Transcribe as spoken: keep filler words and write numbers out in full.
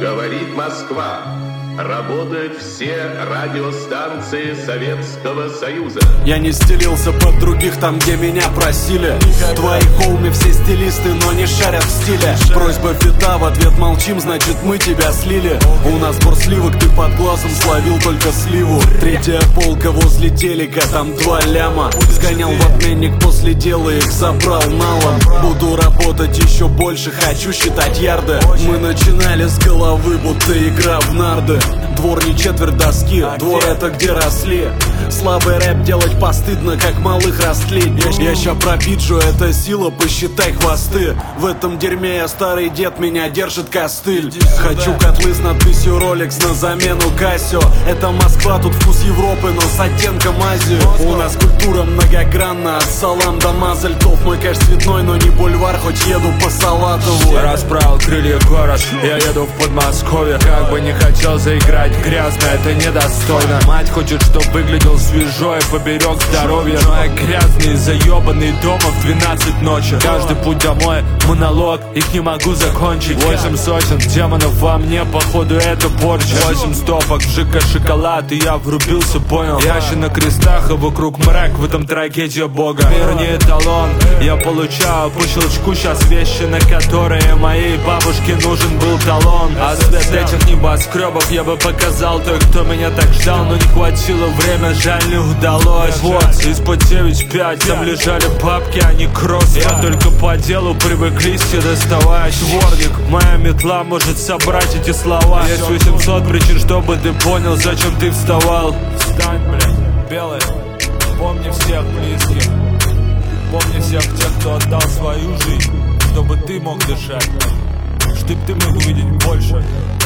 Говорит Москва. Работают все радиостанции Советского Союза. Я не стелился под других там, где меня просили. Твои хоуми все стилисты, но не шарят в стиле. Просьба фита, в ответ молчим, значит мы тебя слили. У нас сбор сливок, ты под глазом словил только сливу. Третья полка возле телека, там два ляма. Сгонял в обменник после дела, их забрал налом. Буду работать еще больше, хочу считать ярды. Мы начинали с головы, будто игра в нарды. Двор не четверть доски, двор это где росли. Слабый рэп делать постыдно, как малых растлить. Я, я ща пропиджу, это сила, посчитай хвосты. В этом дерьме я старый дед, меня держит костыль. Хочу котлы с надписью Rolex на замену Casio. Это Москва, тут вкус Европы, но с оттенком Азию. У нас культура многогранна, от салам до мазальков. Мой кэш цветной, но не бульвар, хоть еду по Салатову. Расправил крылья город, я еду в Подмосковье. Как бы не хотел заиграть грязно, это недостойно. Мать хочет, чтоб выглядел свежо и поберег здоровье. Но я грязный, заебанный дома в двенадцать ночи. Каждый путь домой монолог, их не могу закончить. Восемь сотен демонов во мне, походу это порча. Восемь стопок, ЖК шоколад, и я врубился, понял. Ящик на крестах, и вокруг мрак, в этом трагедия Бога. Мир не эталон, я получаю по щелчку сейчас вещи, на которые моей бабушке нужен был талон. А свет этих небоскребов я бы показал той, кто меня так ждал, но не хватило время, жаль, не удалось. Вот, из-под девять пять там лежали бабки, а не кросс. Я только по делу привык листья доставать. Дворник, моя метла может собрать эти слова. Есть восемьсот причин, чтобы ты понял, зачем ты вставал. Встань, блядь, белый, помни всех близких. Помни всех тех, кто отдал свою жизнь, чтобы ты мог дышать, чтоб ты мог увидеть больше.